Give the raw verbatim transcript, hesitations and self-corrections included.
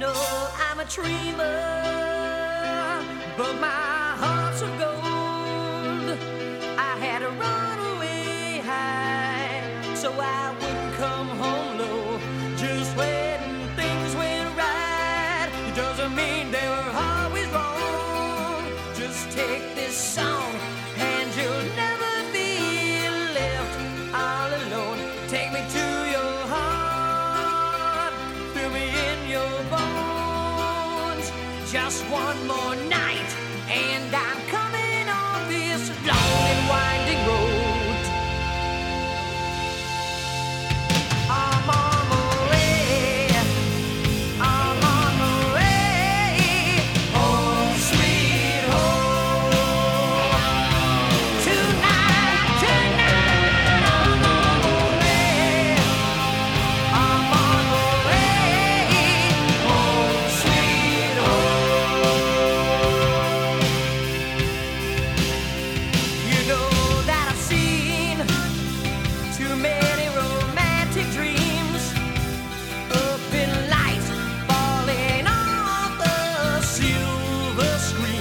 know I'm a dreamer, but my heart's of gold. I had to run away high so I wouldn't come home low. Just when things went right, it doesn't mean they were always wrong. Just take this song and you'll never be left all alone. Take me to your heart, feel me in your bones. Just one more night and I'm coming on this long and winding road. I'm on my way, I'm on my way, home sweet home. Tonight, tonight, I'm on my way, I'm on my way, home sweet home. You know that I've seen too many romantic dreams up in lights falling off the silver screen.